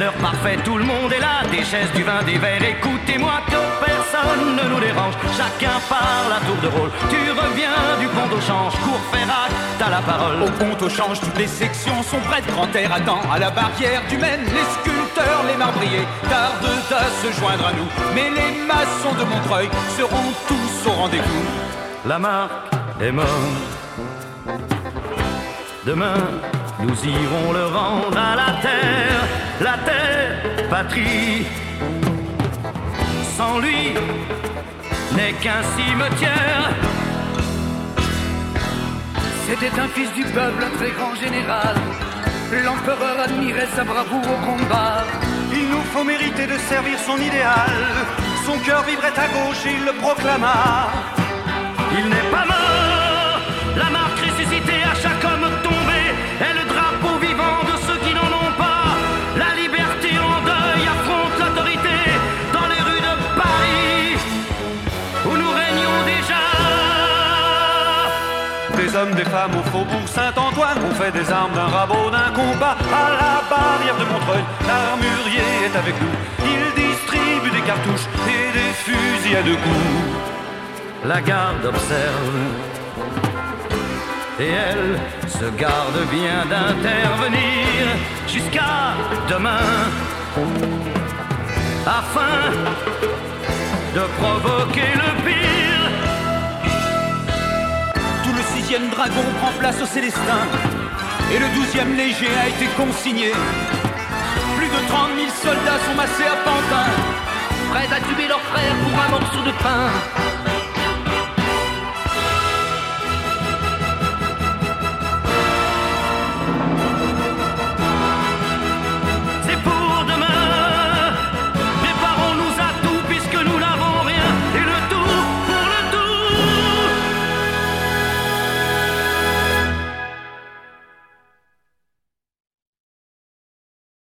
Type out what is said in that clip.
l'heure parfaite, tout le monde est là. Des chaises, du vin, des verres, écoutez-moi que personne ne nous dérange. Chacun parle à tour de rôle. Tu reviens du pont au change, cours Ferrac, t'as la parole. Au pont au change, toutes les sections sont prêtes. Grand air attend à la barrière du Maine. Les sculpteurs, les marbriers tardent à se joindre à nous. Mais les maçons de Montreuil seront tous au rendez-vous. La marque est morte. Demain, nous irons le rendre à la terre, patrie. Sans lui, n'est qu'un cimetière. C'était un fils du peuple, un très grand général. L'empereur admirait sa bravoure au combat. Il nous faut mériter de servir son idéal. Son cœur vibrait à gauche et il le proclama. Il n'est pas mort, la marque ressuscitée à chaque homme tombé est le drapeau vivant de ceux qui n'en ont pas. La liberté en deuil affronte l'autorité dans les rues de Paris où nous régnons déjà. Des hommes, des femmes au faubourg Saint-Antoine ont fait des armes d'un rabot, d'un combat à la barrière de Montreuil. L'armurier est avec nous, il distribue des cartouches et des fusils à deux coups. La garde observe et elle se garde bien d'intervenir jusqu'à demain afin de provoquer le pire. Tout le 6e dragon prend place au Célestin et le 12e léger a été consigné. Plus de 30 000 soldats sont massés à Pantin, Prêts à tuer leurs frères pour un morceau de pain.